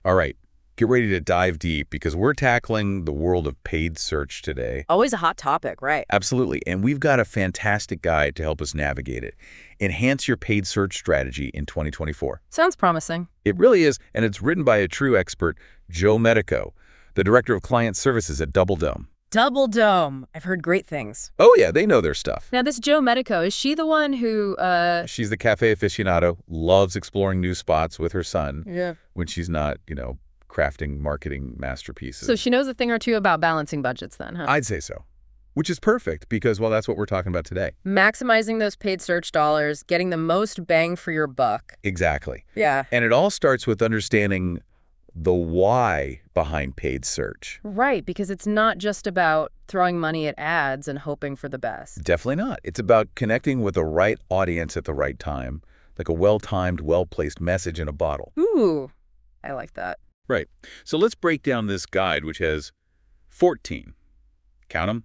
All right, get ready to dive deep because we're tackling the world of paid search today. Always a hot topic, right? Absolutely, and we've got a fantastic guide to help us navigate it. Enhance your paid search strategy in 2024. Sounds promising. It really is, and it's written by a true expert, Joe Medico, the Director of Client Services at Double Dome. Double Dome. I've heard great things. Oh yeah, they know their stuff. Now, this Joe Medico, is she the one who, She's the cafe aficionado, loves exploring new spots with her son Yeah. when she's not, crafting marketing masterpieces. So she knows a thing or two about balancing budgets then, huh? I'd say so, which is perfect because, well, that's what we're talking about today. Maximizing those paid search dollars, getting the most bang for your buck. Exactly. Yeah. And it all starts with understanding the why behind paid search. Right, because it's not just about throwing money at ads and hoping for the best. Definitely not. It's about connecting with the right audience at the right time, like a well-timed, well-placed message in a bottle. Ooh, I like that. Right. So let's break down this guide, which has 14, count them,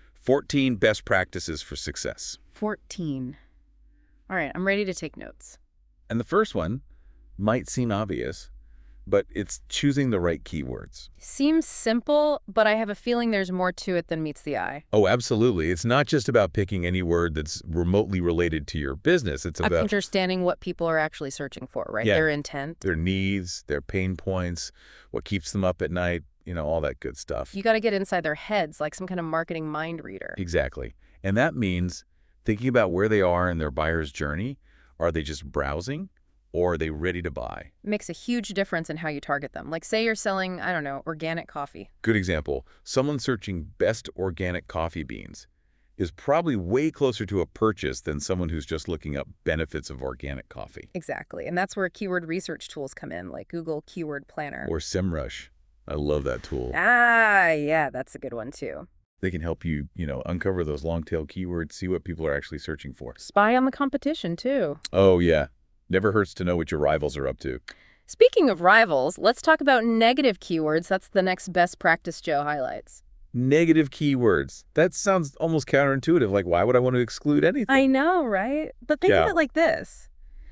14 best practices for success. 14. All right, I'm ready to take notes. And the first one might seem obvious, but it's choosing the right keywords. Seems simple, but I have a feeling there's more to it than meets the eye. Oh, absolutely. It's not just about picking any word that's remotely related to your business. It's about Understanding what people are actually searching for, right? Yeah. Their intent. their needs, their pain points, what keeps them up at night, all that good stuff. You got to get inside their heads like some kind of marketing mind reader. Exactly. And that means thinking about where they are in their buyer's journey. Are they just browsing or are they ready to buy? Makes a huge difference in how you target them. Like say you're selling, I don't know, organic coffee. Good example. Someone searching best organic coffee beans is probably way closer to a purchase than someone who's just looking up benefits of organic coffee. Exactly. And that's where keyword research tools come in, like Google Keyword Planner. Or SEMrush. I love that tool. Ah, yeah, that's a good one too. They can help you, uncover those long-tail keywords, see what people are actually searching for. Spy on the competition too. Oh, yeah. Never hurts to know what your rivals are up to. Speaking of rivals, let's talk about negative keywords. That's the next best practice Joe highlights. Negative keywords. That sounds almost counterintuitive. Like, why would I want to exclude anything? I know, right? But think Yeah. of it like this.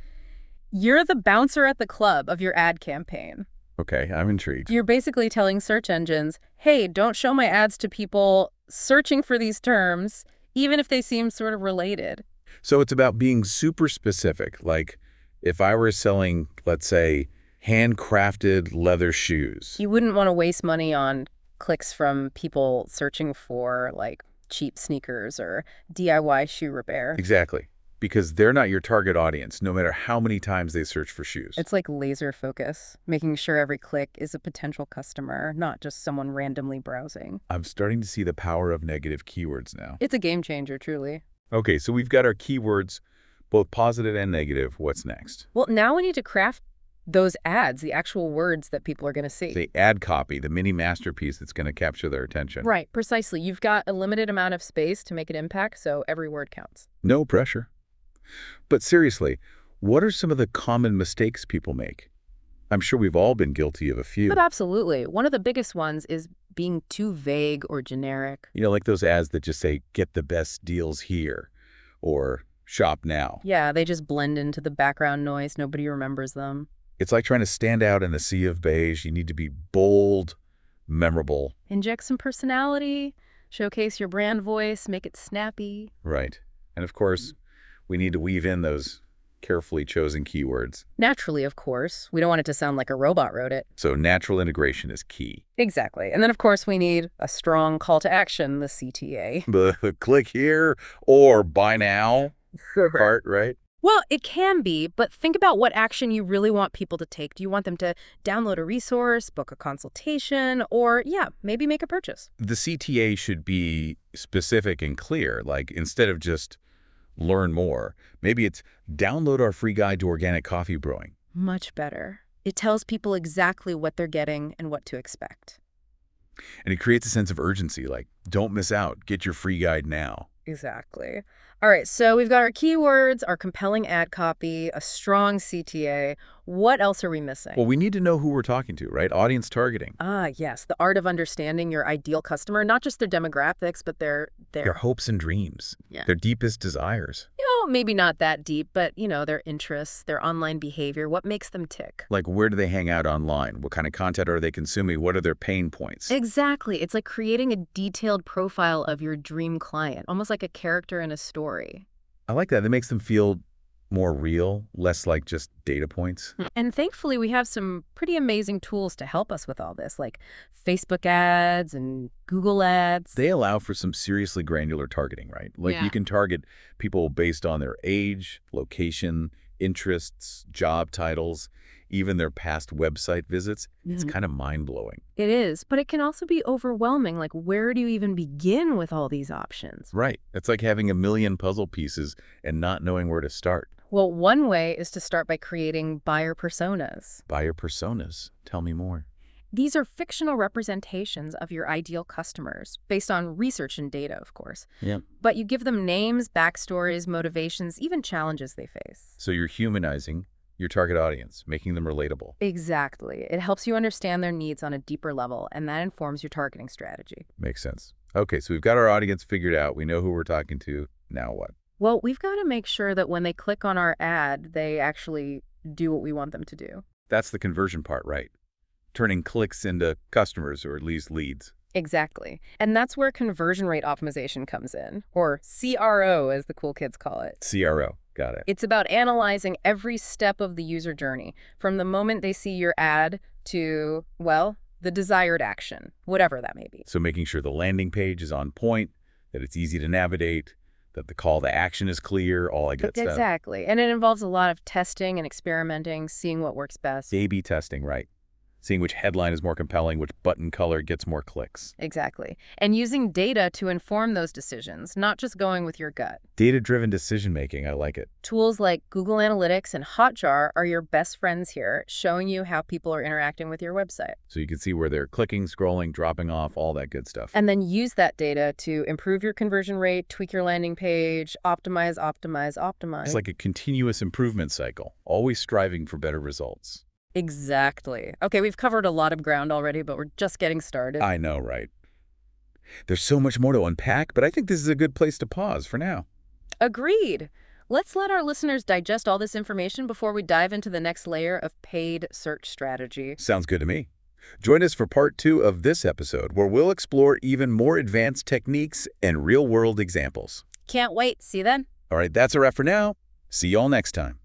You're the bouncer at the club of your ad campaign. Okay, I'm intrigued. You're basically telling search engines, hey, don't show my ads to people searching for these terms, even if they seem sort of related. So it's about being super specific. Like, if I were selling, let's say, handcrafted leather shoes. You wouldn't want to waste money on clicks from people searching for, like, cheap sneakers or DIY shoe repair. Exactly. Because they're not your target audience, no matter how many times they search for shoes. It's like laser focus, making sure every click is a potential customer, not just someone randomly browsing. I'm starting to see the power of negative keywords now. It's a game changer, truly. Okay, so we've got our keywords, both positive and negative. What's next? Well, now we need to craft those ads, the actual words that people are going to see. The ad copy, the mini masterpiece that's going to capture their attention. Right, precisely. You've got a limited amount of space to make an impact, so every word counts. No pressure. But seriously, what are some of the common mistakes people make? I'm sure we've all been guilty of a few. But absolutely. One of the biggest ones is being too vague or generic. Like those ads that just say, get the best deals here, or shop now. Yeah, they just blend into the background noise. Nobody remembers them. It's like trying to stand out in a sea of beige. You need to be bold, memorable. Inject some personality, showcase your brand voice, make it snappy. Right. And of course, we need to weave in those carefully chosen keywords. Naturally, of course. We don't want it to sound like a robot wrote it. So natural integration is key. Exactly. And then, of course, we need a strong call to action, the CTA. The click here or buy now part, right? Well, it can be, but think about what action you really want people to take. Do you want them to download a resource, book a consultation, or, yeah, maybe make a purchase? The CTA should be specific and clear. Like, instead of just learn more, maybe it's download our free guide to organic coffee brewing. Much better. It tells people exactly what they're getting and what to expect. And it creates a sense of urgency, like, don't miss out, get your free guide now. Exactly. All right, so we've got our keywords, our compelling ad copy, a strong CTA. What else are we missing? Well, we need to know who we're talking to, right? Audience targeting. Ah, yes, the art of understanding your ideal customer, not just their demographics, but their Their hopes and dreams, Yeah. their deepest desires. Well, maybe not that deep, but, their interests, their online behavior, what makes them tick. Like, where do they hang out online? What kind of content are they consuming? What are their pain points? Exactly. It's like creating a detailed profile of your dream client, almost like a character in a story. I like that. It makes them feel more real, less like just data points. And thankfully, we have some pretty amazing tools to help us with all this, like Facebook ads and Google ads. They allow for some seriously granular targeting, right? Like Yeah. you can target people based on their age, location, interests, job titles, even their past website visits. It's Mhm. kind of mind-blowing. It is, but it can also be overwhelming. Like, where do you even begin with all these options? Right. It's like having a million puzzle pieces and not knowing where to start. Well, one way is to start by creating buyer personas. Buyer personas. Tell me more. These are fictional representations of your ideal customers, based on research and data, of course. Yeah. But you give them names, backstories, motivations, even challenges they face. So you're humanizing your target audience, making them relatable. Exactly. It helps you understand their needs on a deeper level, and that informs your targeting strategy. Makes sense. Okay, so we've got our audience figured out. We know who we're talking to. Now what? Well, we've got to make sure that when they click on our ad, they actually do what we want them to do. That's the conversion part, right? Turning clicks into customers or at least leads. Exactly. And that's where conversion rate optimization comes in, or CRO, as the cool kids call it. CRO. Got it. It's about analyzing every step of the user journey, from the moment they see your ad to, well, the desired action, whatever that may be. So making sure the landing page is on point, that it's easy to navigate, that the call to action is clear, all that good stuff. Exactly. And it involves a lot of testing and experimenting, seeing what works best. A/B testing, right? Seeing which headline is more compelling, which button color gets more clicks. Exactly. And using data to inform those decisions, not just going with your gut. Data-driven decision-making, I like it. Tools like Google Analytics and Hotjar are your best friends here, showing you how people are interacting with your website. So you can see where they're clicking, scrolling, dropping off, all that good stuff. And then use that data to improve your conversion rate, tweak your landing page, optimize, optimize, optimize. It's like a continuous improvement cycle, always striving for better results. Exactly. Okay, we've covered a lot of ground already, but we're just getting started. I know, right? There's so much more to unpack, but I think this is a good place to pause for now. Agreed. Let's let our listeners digest all this information before we dive into the next layer of paid search strategy. Sounds good to me. Join us for part 2 of this episode, where we'll explore even more advanced techniques and real-world examples. Can't wait. See you then. All right, that's a wrap for now. See you all next time.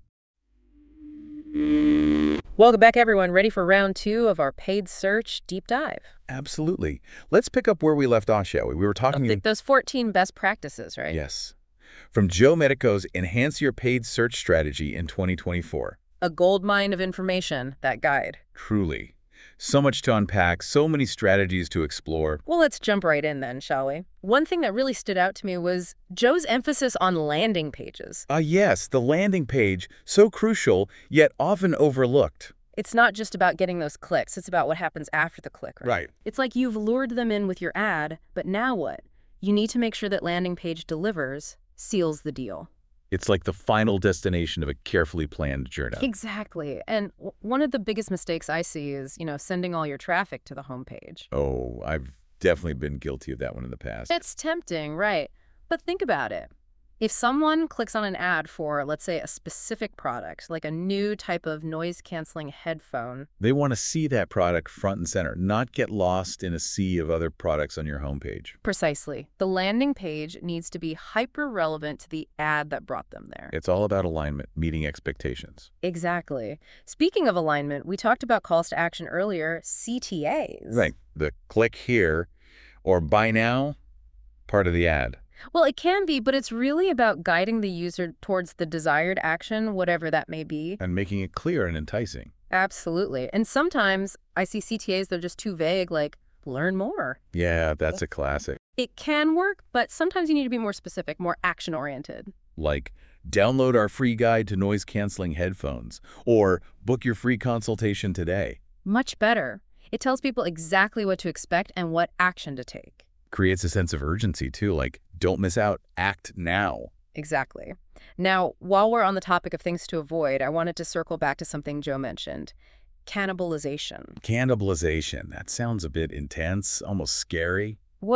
Welcome back, everyone. Ready for round 2 of our paid search deep dive. Absolutely. Let's pick up where we left off, shall we? We were talking... Those 14 best practices, right? Yes. From Joe Medico's Enhance Your Paid Search Strategy in 2024. A goldmine of information, that guide. Truly. So much to unpack, so many strategies to explore. Well, let's jump right in then, shall we? One thing that really stood out to me was Joe's emphasis on landing pages. Yes, the landing page, so crucial, yet often overlooked. It's not just about getting those clicks, it's about what happens after the click, right? Right. It's like you've lured them in with your ad, but now what? You need to make sure that landing page delivers, seals the deal. It's like the final destination of a carefully planned journey. Exactly. And one of the biggest mistakes I see is, sending all your traffic to the homepage. Oh, I've definitely been guilty of that one in the past. It's tempting, right? But think about it. If someone clicks on an ad for, let's say, a specific product, like a new type of noise-canceling headphone. They want to see that product front and center, not get lost in a sea of other products on your homepage. Precisely. The landing page needs to be hyper-relevant to the ad that brought them there. It's all about alignment, meeting expectations. Exactly. Speaking of alignment, we talked about calls to action earlier, CTAs. Right. The click here or buy now part of the ad. Well, it can be, but it's really about guiding the user towards the desired action, whatever that may be. And making it clear and enticing. Absolutely. And sometimes I see CTAs that are just too vague, like, learn more. Yeah, that's a classic. It can work, but sometimes you need to be more specific, more action-oriented. Like, download our free guide to noise-canceling headphones, or book your free consultation today. Much better. It tells people exactly what to expect and what action to take. Creates a sense of urgency, too, like, don't miss out, act now. Exactly. Now, while we're on the topic of things to avoid, I wanted to circle back to something Joe mentioned. Cannibalization. Cannibalization, that sounds a bit intense, almost scary. Well,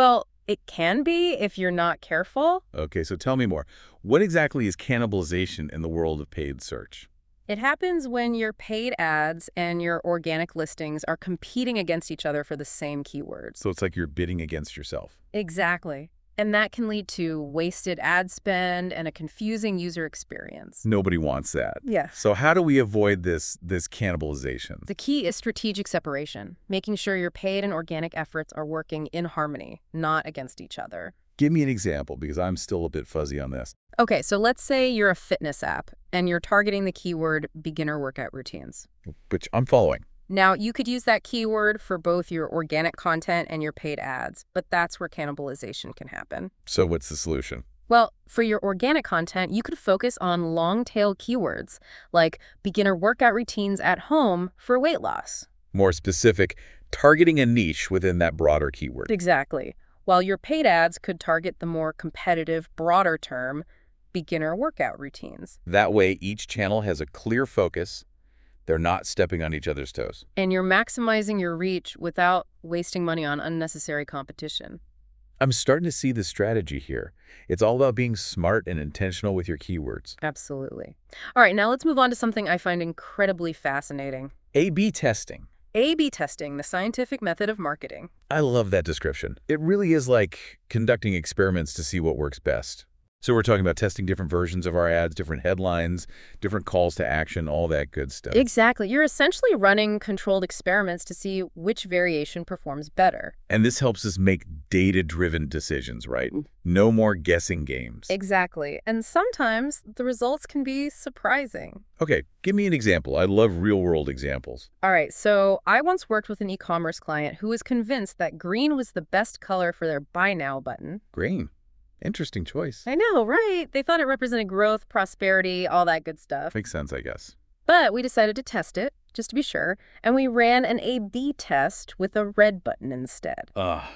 It can be if you're not careful. Okay, so tell me more. What exactly is cannibalization in the world of paid search? It happens when your paid ads and your organic listings are competing against each other for the same keywords. So it's like you're bidding against yourself. Exactly. And that can lead to wasted ad spend and a confusing user experience. Nobody wants that. Yes. So how do we avoid this cannibalization? The key is strategic separation, making sure your paid and organic efforts are working in harmony, not against each other. Give me an example, because I'm still a bit fuzzy on this. Okay, so let's say you're a fitness app and you're targeting the keyword beginner workout routines. Which I'm following. Now, you could use that keyword for both your organic content and your paid ads, but that's where cannibalization can happen. So what's the solution? Well, for your organic content, you could focus on long-tail keywords like beginner workout routines at home for weight loss. More specific, targeting a niche within that broader keyword. Exactly. While your paid ads could target the more competitive, broader term, beginner workout routines. That way, each channel has a clear focus. They're not stepping on each other's toes. And you're maximizing your reach without wasting money on unnecessary competition. I'm starting to see the strategy here. It's all about being smart and intentional with your keywords. Absolutely. All right, now let's move on to something I find incredibly fascinating. A/B testing. A/B testing, the scientific method of marketing. I love that description. It really is like conducting experiments to see what works best. So we're talking about testing different versions of our ads, different headlines, different calls to action, all that good stuff. Exactly. You're essentially running controlled experiments to see which variation performs better. And this helps us make data-driven decisions, right? No more guessing games. Exactly. And sometimes the results can be surprising. Okay, give me an example. I love real-world examples. All right, so I once worked with an e-commerce client who was convinced that green was the best color for their Buy Now button. Green. Interesting choice. I know, right? They thought it represented growth, prosperity, all that good stuff. Makes sense, I guess. But we decided to test it, just to be sure, and we ran an A/B test with a red button instead.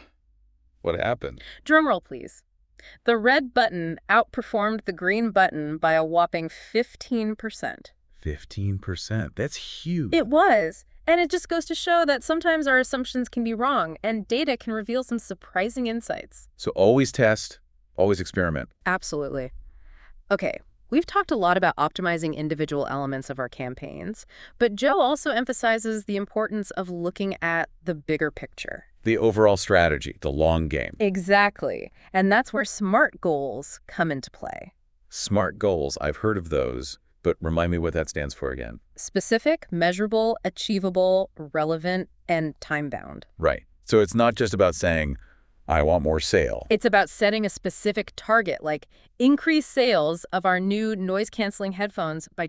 What happened? Drumroll, please. The red button outperformed the green button by a whopping 15%. 15%. That's huge. It was. And it just goes to show that sometimes our assumptions can be wrong, and data can reveal some surprising insights. So always test, always experiment. Absolutely. Okay, we've talked a lot about optimizing individual elements of our campaigns, but Joe also emphasizes the importance of looking at the bigger picture. The overall strategy, the long game. Exactly. And that's where SMART goals come into play. SMART goals, I've heard of those, but remind me what that stands for again. Specific, measurable, achievable, relevant, and time-bound. Right. So it's not just about saying, I want more sale. It's about setting a specific target, like increase sales of our new noise-canceling headphones by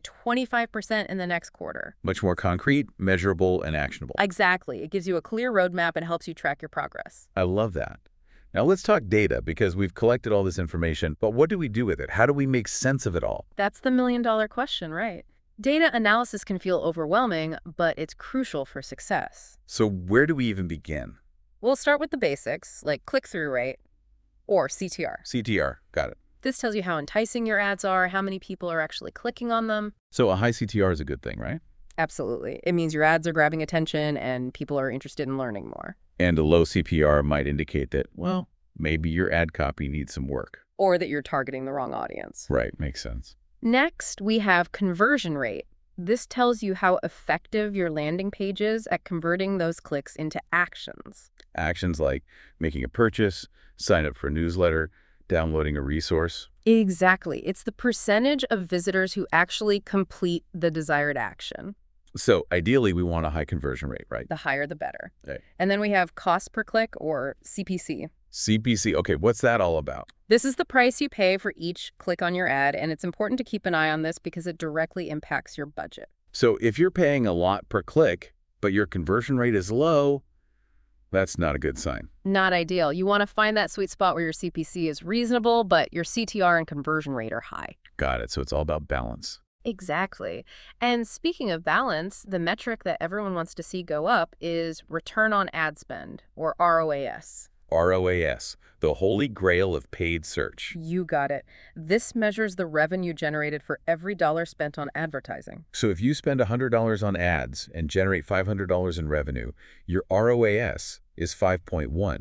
25% in the next quarter. Much more concrete, measurable, and actionable. Exactly. It gives you a clear roadmap and helps you track your progress. I love that. Now let's talk data, because we've collected all this information, but what do we do with it? How do we make sense of it all? That's the million-dollar question, right? Data analysis can feel overwhelming, but it's crucial for success. So where do we even begin? We'll start with the basics, like click-through rate, or CTR. CTR, got it. This tells you how enticing your ads are, how many people are actually clicking on them. So a high CTR is a good thing, right? Absolutely. It means your ads are grabbing attention and people are interested in learning more. And a low CPR might indicate that, well, maybe your ad copy needs some work. Or that you're targeting the wrong audience. Right, makes sense. Next, we have conversion rate. This tells you how effective your landing page is at converting those clicks into actions. Actions like making a purchase, sign up for a newsletter, downloading a resource. Exactly. It's the percentage of visitors who actually complete the desired action. So ideally, we want a high conversion rate, right? The higher, the better. Right. And then we have cost per click, or CPC. CPC, okay, what's that all about? This is the price you pay for each click on your ad, and it's important to keep an eye on this because it directly impacts your budget. So if you're paying a lot per click, but your conversion rate is low, that's not a good sign. Not ideal. You want to find that sweet spot where your CPC is reasonable, but your CTR and conversion rate are high. Got it. So it's all about balance. Exactly. And speaking of balance, the metric that everyone wants to see go up is return on ad spend, or ROAS. ROAS, the holy grail of paid search. You got it. This measures the revenue generated for every dollar spent on advertising. So if you spend $100 on ads and generate $500 in revenue, your ROAS is 5.1.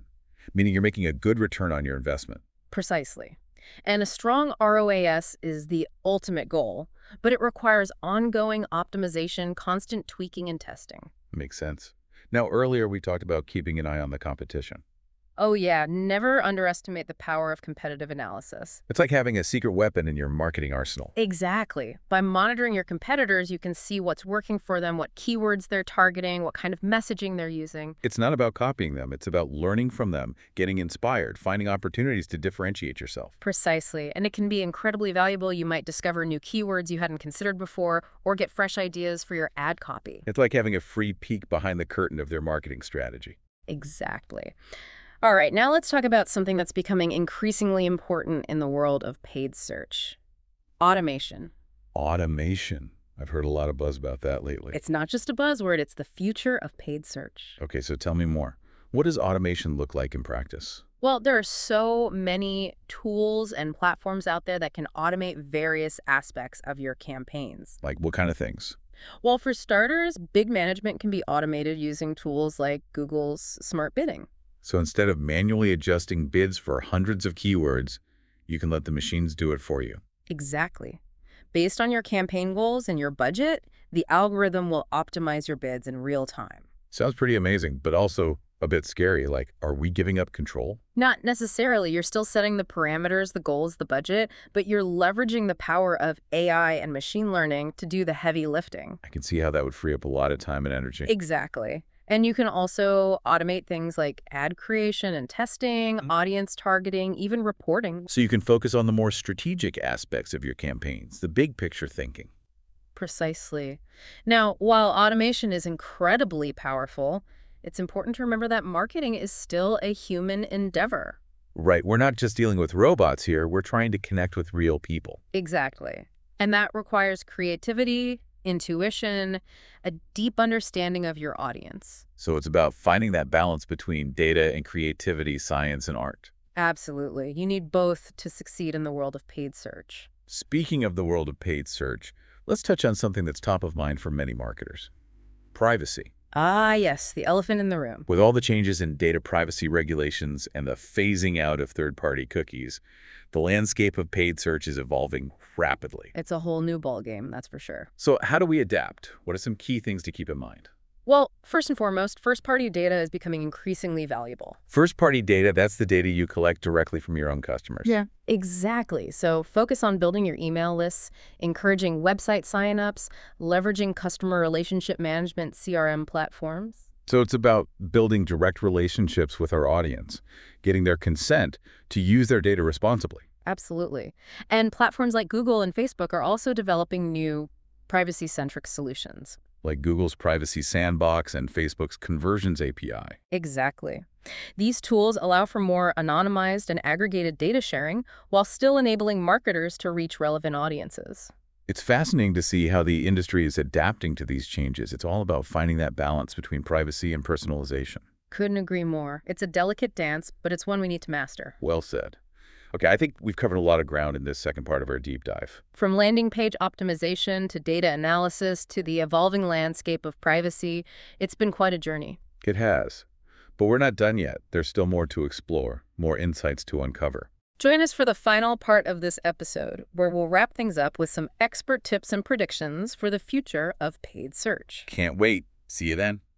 meaning you're making a good return on your investment. Precisely. And a strong ROAS is the ultimate goal, but it requires ongoing optimization, constant tweaking and testing. Makes sense. Now, earlier we talked about keeping an eye on the competition. Oh yeah, never underestimate the power of competitive analysis. It's like having a secret weapon in your marketing arsenal. Exactly. By monitoring your competitors, you can see what's working for them, what keywords they're targeting, what kind of messaging they're using. It's not about copying them. It's about learning from them, getting inspired, finding opportunities to differentiate yourself. Precisely. And it can be incredibly valuable. You might discover new keywords you hadn't considered before or get fresh ideas for your ad copy. It's like having a free peek behind the curtain of their marketing strategy. Exactly. All right, now let's talk about something that's becoming increasingly important in the world of paid search. Automation. Automation. I've heard a lot of buzz about that lately. It's not just a buzzword, it's the future of paid search. Okay, so tell me more. What does automation look like in practice? Well, there are so many tools and platforms out there that can automate various aspects of your campaigns. Like what kind of things? Well, for starters, bid management can be automated using tools like Google's Smart Bidding. So instead of manually adjusting bids for hundreds of keywords, you can let the machines do it for you. Exactly. Based on your campaign goals and your budget, the algorithm will optimize your bids in real time. Sounds pretty amazing, but also a bit scary. Like, are we giving up control? Not necessarily. You're still setting the parameters, the goals, the budget, but you're leveraging the power of AI and machine learning to do the heavy lifting. I can see how that would free up a lot of time and energy. Exactly. And you can also automate things like ad creation and testing, audience targeting, even reporting. So you can focus on the more strategic aspects of your campaigns, the big picture thinking. Precisely. Now, while automation is incredibly powerful, it's important to remember that marketing is still a human endeavor. Right, we're not just dealing with robots here, we're trying to connect with real people. Exactly. And that requires creativity, intuition, a deep understanding of your audience. So it's about finding that balance between data and creativity, science and art. Absolutely. You need both to succeed in the world of paid search. Speaking of the world of paid search, let's touch on something that's top of mind for many marketers. Privacy. Ah, yes, the elephant in the room. With all the changes in data privacy regulations and the phasing out of third-party cookies, the landscape of paid search is evolving rapidly. It's a whole new ballgame, that's for sure. So how do we adapt? What are some key things to keep in mind? Well, first and foremost, first-party data is becoming increasingly valuable. First-party data, that's the data you collect directly from your own customers. Yeah. Exactly. So focus on building your email lists, encouraging website signups, leveraging customer relationship management CRM platforms. So it's about building direct relationships with our audience, getting their consent to use their data responsibly. Absolutely. And platforms like Google and Facebook are also developing new privacy-centric solutions. Like Google's Privacy Sandbox and Facebook's Conversions API. Exactly. These tools allow for more anonymized and aggregated data sharing while still enabling marketers to reach relevant audiences. It's fascinating to see how the industry is adapting to these changes. It's all about finding that balance between privacy and personalization. Couldn't agree more. It's a delicate dance, but it's one we need to master. Well said. Okay, I think we've covered a lot of ground in this second part of our deep dive. From landing page optimization to data analysis to the evolving landscape of privacy, it's been quite a journey. It has. But we're not done yet. There's still more to explore, more insights to uncover. Join us for the final part of this episode, where we'll wrap things up with some expert tips and predictions for the future of paid search. Can't wait. See you then.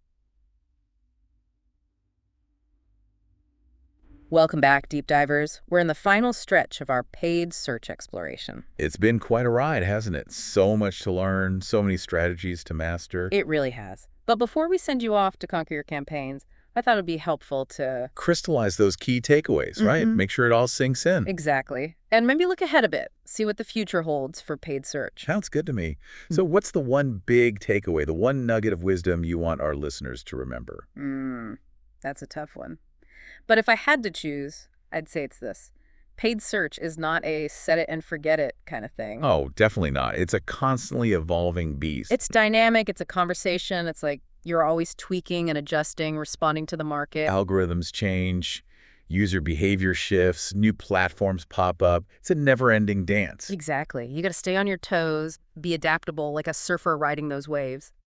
Welcome back, Deep Divers. We're in the final stretch of our paid search exploration. It's been quite a ride, hasn't it? So much to learn, so many strategies to master. It really has. But before we send you off to conquer your campaigns, I thought it would be helpful to crystallize those key takeaways, right? Make sure it all sinks in. Exactly. And maybe look ahead a bit, see what the future holds for paid search. Sounds good to me. So what's the one big takeaway, the one nugget of wisdom you want our listeners to remember? That's a tough one. But if I had to choose, I'd say it's this. Paid search is not a set it and forget it kind of thing. Oh, definitely not. It's a constantly evolving beast. It's dynamic. It's a conversation. It's like you're always tweaking and adjusting, responding to the market. Algorithms change, user behavior shifts, new platforms pop up. It's a never-ending dance. Exactly. You got to stay on your toes, be adaptable like a surfer riding those waves.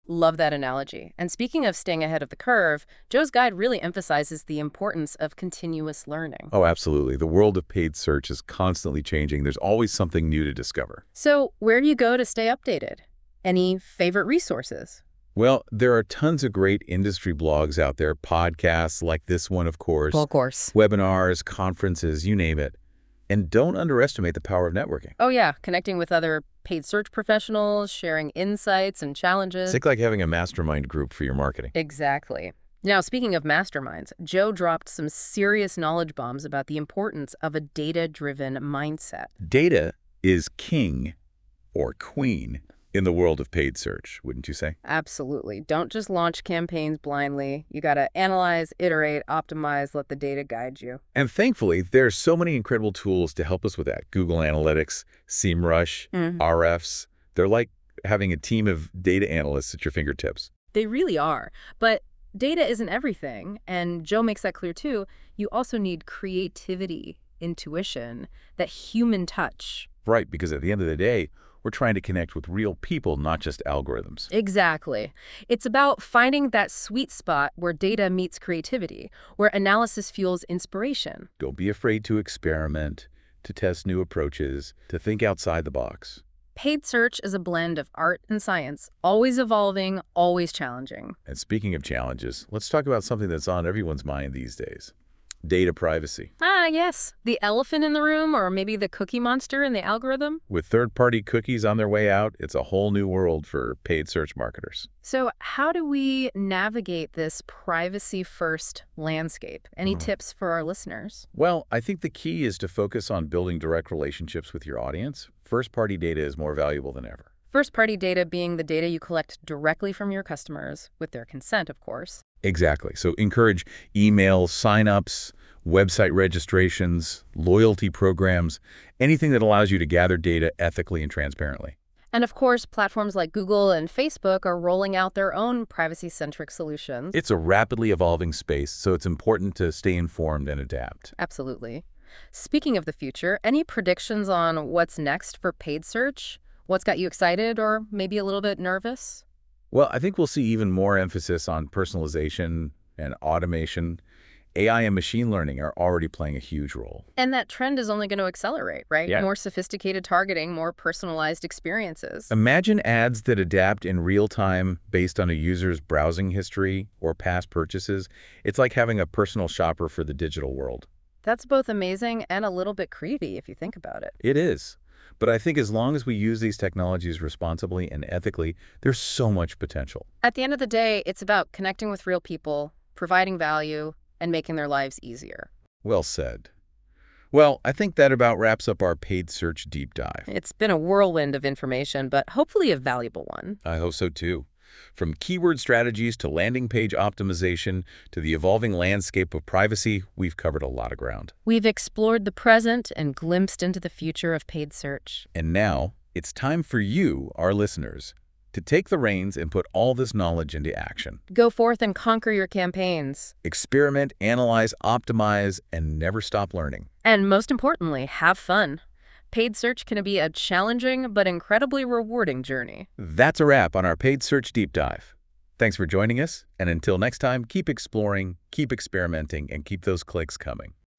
Love that analogy. And speaking of staying ahead of the curve, Joe's guide really emphasizes the importance of continuous learning. Oh, absolutely. The world of paid search is constantly changing. There's always something new to discover. So where do you go to stay updated? Any favorite resources? Well, there are tons of great industry blogs out there, podcasts like this one, of course, Well, of course. webinars, conferences, you name it. And don't underestimate the power of networking. Oh, yeah. Connecting with other paid search professionals, sharing insights and challenges. It's like having a mastermind group for your marketing. Exactly. Now, speaking of masterminds, Joe dropped some serious knowledge bombs about the importance of a data-driven mindset. Data is king or queen in the world of paid search, wouldn't you say? Absolutely. Don't just launch campaigns blindly. You got to analyze, iterate, optimize, let the data guide you. And thankfully, there's so many incredible tools to help us with that. Google Analytics, SEMrush, RFs. They're like having a team of data analysts at your fingertips. They really are. But data isn't everything, and Joe makes that clear too. You also need creativity, intuition, that human touch. Right, because at the end of the day, we're trying to connect with real people, not just algorithms. Exactly. It's about finding that sweet spot where data meets creativity, where analysis fuels inspiration. Don't be afraid to experiment, to test new approaches, to think outside the box. Paid search is a blend of art and science, always evolving, always challenging. And speaking of challenges, let's talk about something that's on everyone's mind these days. Data privacy. Ah, yes. The elephant in the room, or maybe the cookie monster in the algorithm. With third-party cookies on their way out, it's a whole new world for paid search marketers. So how do we navigate this privacy-first landscape? Any tips for our listeners? Well, I think the key is to focus on building direct relationships with your audience. First-party data is more valuable than ever. First-party data being the data you collect directly from your customers, with their consent, of course. Exactly. So encourage email signups, website registrations, loyalty programs, anything that allows you to gather data ethically and transparently. And of course, platforms like Google and Facebook are rolling out their own privacy-centric solutions. It's a rapidly evolving space, so it's important to stay informed and adapt. Absolutely. Speaking of the future, any predictions on what's next for paid search? What's got you excited or maybe a little bit nervous? Well, I think we'll see even more emphasis on personalization and automation. AI and machine learning are already playing a huge role. And that trend is only going to accelerate, right? Yeah. More sophisticated targeting, more personalized experiences. Imagine ads that adapt in real time based on a user's browsing history or past purchases. It's like having a personal shopper for the digital world. That's both amazing and a little bit creepy if you think about it. It is. But I think as long as we use these technologies responsibly and ethically, there's so much potential. At the end of the day, it's about connecting with real people, providing value, and making their lives easier. Well said. Well, I think that about wraps up our paid search deep dive. It's been a whirlwind of information, but hopefully a valuable one. I hope so too. From keyword strategies to landing page optimization to the evolving landscape of privacy, we've covered a lot of ground. We've explored the present and glimpsed into the future of paid search. And now, it's time for you, our listeners, to take the reins and put all this knowledge into action. Go forth and conquer your campaigns. Experiment, analyze, optimize, and never stop learning. And most importantly, have fun. Paid search can be a challenging but incredibly rewarding journey. That's a wrap on our paid search deep dive. Thanks for joining us, and until next time, keep exploring, keep experimenting, and keep those clicks coming.